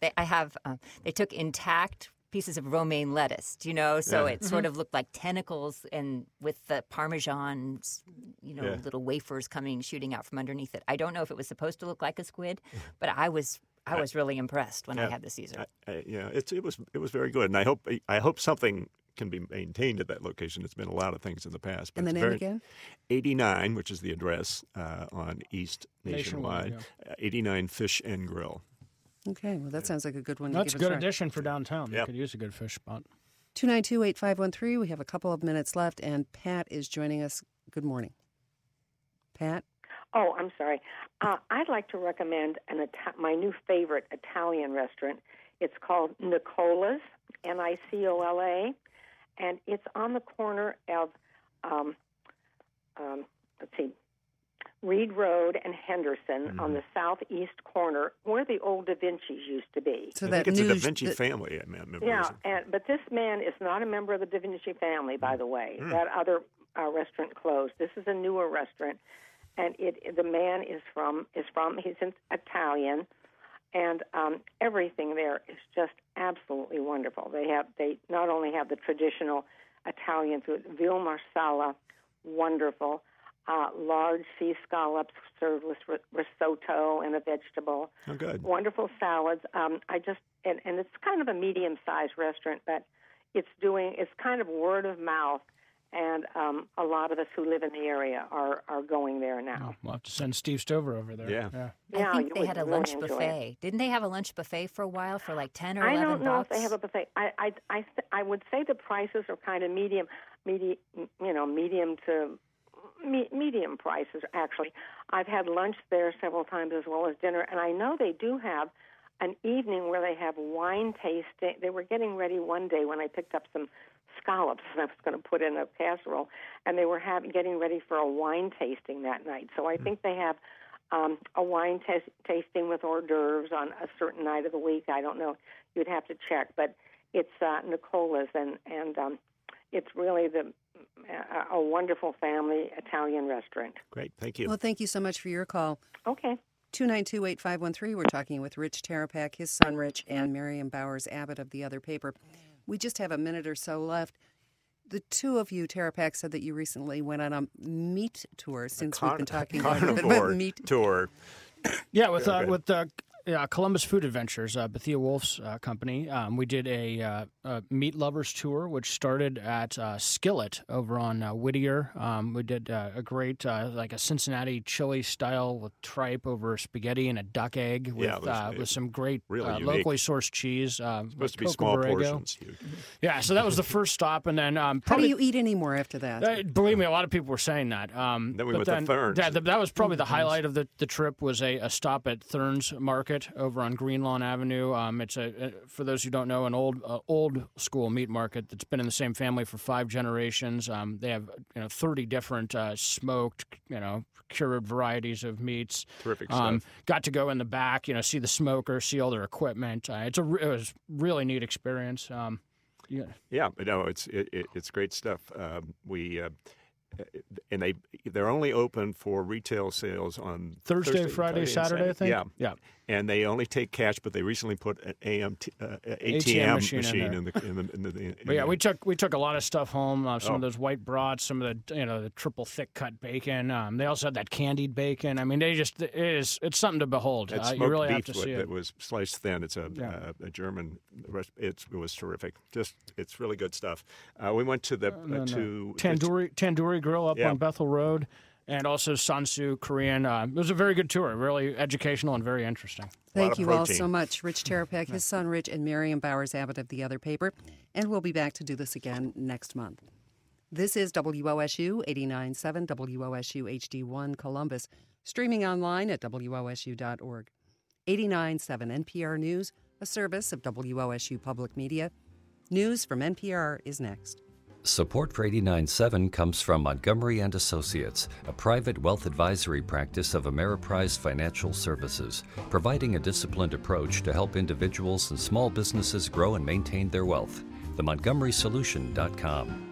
They took intact pieces of romaine lettuce, so it sort of looked like tentacles, and with the Parmesan, little wafers shooting out from underneath it. I don't know if it was supposed to look like a squid, but I was really impressed when I had the Caesar. It was very good, and I hope something can be maintained at that location. It's been a lot of things in the past. But And the it's name again? 89, which is the address on East Nationwide. 89 Fish and Grill. Okay, well, that sounds like a good one. That's to a give good a try. addition for downtown. They could use a good fish spot. 292-8513. We have a couple of minutes left, and Pat is joining us. Good morning. Pat? Oh, I'm sorry. I'd like to recommend my new favorite Italian restaurant. It's called Nicola's, Nicola, and it's on the corner of, Reed Road and Henderson on the southeast corner, where the old Da Vinci's used to be. So I think it's a Da Vinci family. But this man is not a member of the Da Vinci family, by the way. That other restaurant closed. This is a newer restaurant, and the man he's Italian, and everything there is just absolutely wonderful. They not only have the traditional Italian food, veal marsala, wonderful. Large sea scallops served with risotto and a vegetable. Oh, good. Wonderful salads. And it's kind of a medium-sized restaurant, but it's kind of word of mouth, and a lot of us who live in the area are going there now. Oh, we'll have to send Steve Stover over there. Yeah. I think they had a lunch enjoy buffet. Didn't they have a lunch buffet for a while for like 10 or $11? I don't know if they have a buffet. I would say the prices are kind of medium to medium prices, actually. I've had lunch there several times as well as dinner, and I know they do have an evening where they have wine tasting. They were getting ready one day when I picked up some scallops and I was going to put in a casserole, and they were getting ready for a wine tasting that night. So I think they have a wine tasting with hors d'oeuvres on a certain night of the week. I don't know. You'd have to check, but it's Nicola's, and it's really a wonderful family Italian restaurant. Great, thank you. Well, thank you so much for your call. Okay. 292-8513. We're talking with Rich Tarapak, his son Rich, and Miriam Bowers Abbott of the other paper. We just have a minute or so left. The two of you, Tarapak, said that you recently went on a meat tour since we've been talking about meat tour. Yeah, with Columbus Food Adventures, Bethia Wolf's company. We did a meat lovers tour, which started at Skillet over on Whittier. We did a great, like a Cincinnati chili style with tripe over spaghetti and a duck egg with some great locally sourced cheese. Supposed to be small portions. Yeah, so that was the first stop, and then how do you eat anymore after that? Believe me, a lot of people were saying that. Then we went to Thurns. That was probably the highlight of the trip. Was a stop at Thurns Market over on Greenlawn Avenue. It's for those who don't know, an old school meat market that's been in the same family for 5 generations. They have 30 different smoked, cured varieties of meats. Terrific stuff. Got to go in the back, see the smoker, see all their equipment. It was really neat experience. It's great stuff. And they're only open for retail sales on Thursday, Friday, Saturday, I think. Yeah. And they only take cash, but they recently put an ATM machine in the we took a lot of stuff home. Some of those white brats, some of the triple thick cut bacon. They also had that candied bacon. I mean, it's something to behold. You really have to see it. That was sliced thin. It's a German. It was terrific. It's really good stuff. We went to the Tandoori Grill up on Bethel Road, and also Sansu Korean. It was a very good tour, really educational and very interesting. Thank you all so much. Rich Tarapak, his son Rich, and Miriam Bowers Abbott of the other paper. And we'll be back to do this again next month. This is WOSU 89.7 WOSU HD1 Columbus, streaming online at WOSU.org. 89.7 NPR News, a service of WOSU Public Media. News from NPR is next. Support for 89.7 comes from Montgomery & Associates, a private wealth advisory practice of Ameriprise Financial Services, providing a disciplined approach to help individuals and small businesses grow and maintain their wealth. TheMontgomerysolution.com.